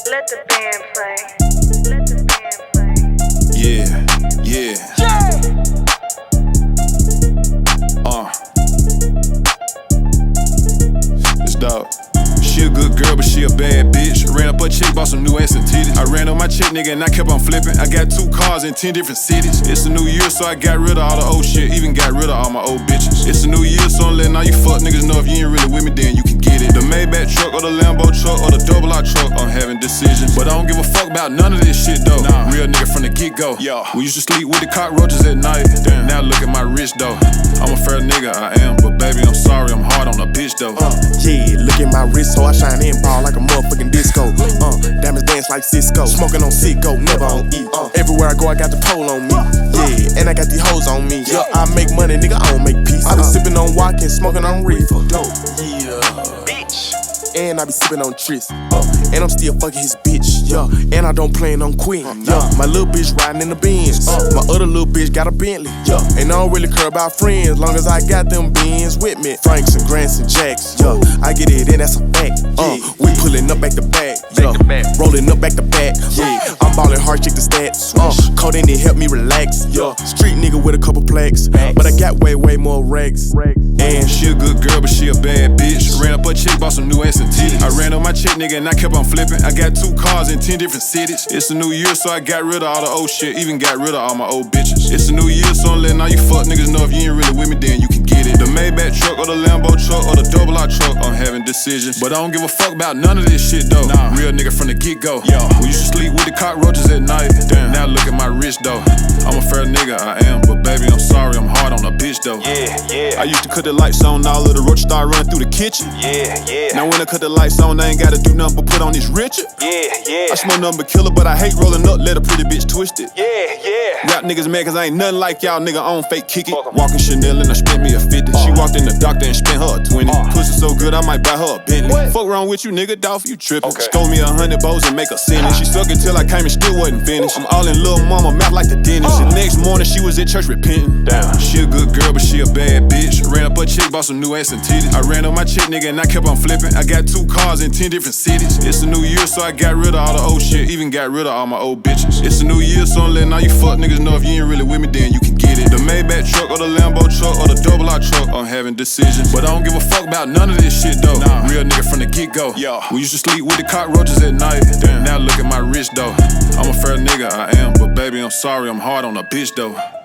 Let the band play. Let the band play. Yeah. It's dog. She a good girl, but she a bad bitch. Ran up her chick, bought some new ass and titties. I ran on my chick, nigga, and I kept on flipping. I got 2 cars in 10 different cities. It's a new year, so I got rid of all the old shit. Even got rid of all my old bitches. It's a new year, so I'm letting all you fuck niggas know if you ain't really with me, then you can get it. The Maybach truck or the Lambo truck or the double R truck, I'm having decisions. But I don't give a fuck about none of this shit, though. Nah. Real nigga from the get-go. Yo. We used to sleep with the cockroaches at night. Damn. Now look at my wrist, though. I'm a fair nigga, I am. But baby, I'm sorry, I'm hard on a bitch, though. Yeah, look at my wrist, so I shine and ball like a motherfucking disco. Diamonds dance like Cisco. Smoking on Sicko, never on E. Everywhere I go, I got the pole on me. Yeah, and I got these hoes on me. Yeah, I make money, nigga, I don't make peace. I be sipping on Watkins, smoking on reefer. Yeah, bitch. And I be sipping on Tris. And I'm still fucking his bitch. Yeah, and I don't plan on quitting. Yeah, my little bitch riding in the Benz. My other little bitch got a Bentley. Yeah, and I don't really care about friends, long as I got them Benz with me. Franks and Grants and Jacks. Yeah, I get it, and that's a fact. We pulling up back to back. Yeah, rolling up back to back. Yeah, I'm ballin' hard, check the stats. Codeine it help me relax. Yeah, street nigga with a couple plaques, but I got way more rags. And she a good girl, but she a bad bitch. Ran up her chick, bought some new ass and titties. I ran on my chick, nigga, and I kept on flipping. I got 2 cars in 10 different cities. It's a new year, so I got rid of all the old shit. Even got rid of all my old bitches. It's a new year, so I'm letting all you fuck niggas know if you ain't really with me, then you can get it. The Maybach truck or the Lambo truck or the double R truck, I'm having decisions. But I don't give a fuck about none of this shit, though. Nah. Real nigga from the get-go. Yo. We used to sleep with the cockroaches at night. Damn. Now look at my wrist, though. I'm a fair nigga, I am. But baby, I'm sorry, I'm hard on a bitch, though. Yeah. I used to cut the lights on, all of the roaches start running through the kitchen. Yeah. Now when I cut the lights on, I ain't gotta do nothing but put on this Richard. Yeah. I smoke nothing but killer, but I hate rolling up, let a pretty bitch twist it. Yeah. Rap niggas mad cause I ain't nothing like y'all, nigga, I don't fake kick it. Walking Chanel and I spent me a 50. She walked in the doctor and spent her a 20. Pussy so good, I might buy her a Bentley. Fuck wrong with you, nigga, Dolph, you trippin'. Score me 100 bows and make a sentence. She suck it till I came and still wasn't finished. I'm all in Lil' Mama, mouth like the dentist. The next morning, she was at church repenting. Damn. She a good girl, but she a bad bitch. Ran up her chick, bought some new ass and titties. I ran on my chick, nigga, and I kept on flipping. I got 2 cars in 10 different cities. It's a new year, so I got rid of all the old shit. Even got rid of all my old bitches. It's a new year, so I'm letting all you fuck niggas know if you ain't really with me, then you can get it. The Maybach truck or the Lambo truck or the double R truck, I'm having decisions. But I don't give a fuck about none of this shit, though. Nah. Real nigga from the get-go. Yo. We used to sleep with the cockroaches at night. Damn. Now look at my wrist, though. I'm a fair nigga, I am. But baby, I'm sorry, I'm hard on a bitch, though.